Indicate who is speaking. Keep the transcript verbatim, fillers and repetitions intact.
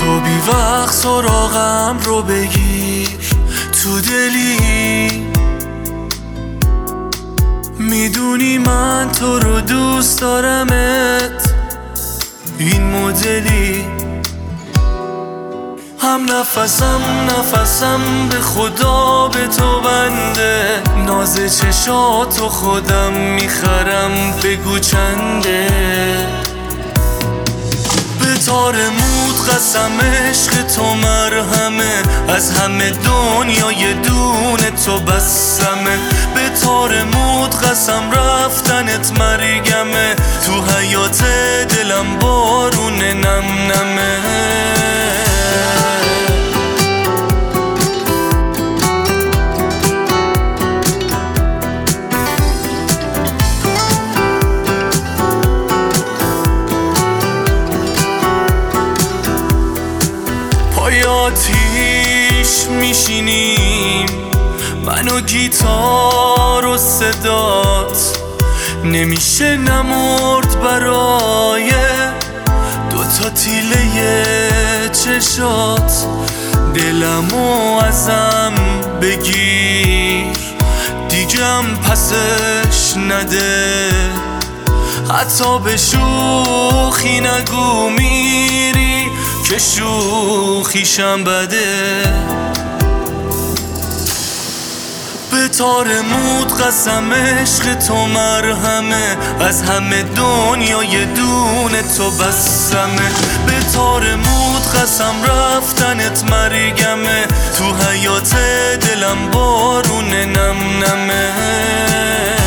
Speaker 1: تو بی وقت سراغم رو بگیر تو دلی، میدونی من تو رو دوست دارمت این مدلی. هم نفسم نفسم به خدا به تو بنده، ناز چشاتو خودم میخرم بگو چنده. به تار مود قسم عشق تو مرهمه، از همه دنیا یه دونه تو بسمه. به تار مود قسم رفتنت مرگمه، تو حیات دلم بارون نم نمه. آتیش میشینیم من و گیتار و صدات، نمیشه نمرد برای دوتا تیله چشات. دلمو ازم بگیر دیگم پسش نده، حتی به شوخی نگو میری که شوخیشم بده. به تار مود قسم عشق تو مرهمه، از همه دنیا یه دونه تو بسمه. به تار مود قسم رفتنت مرگمه، تو حیات دلم بارون نم نمه.